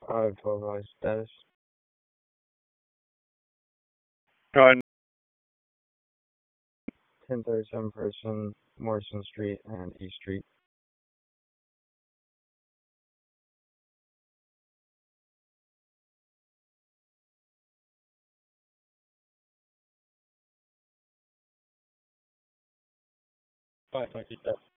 12 hours status. 1037 person, Morrison Street and E Street. Fine, thank you.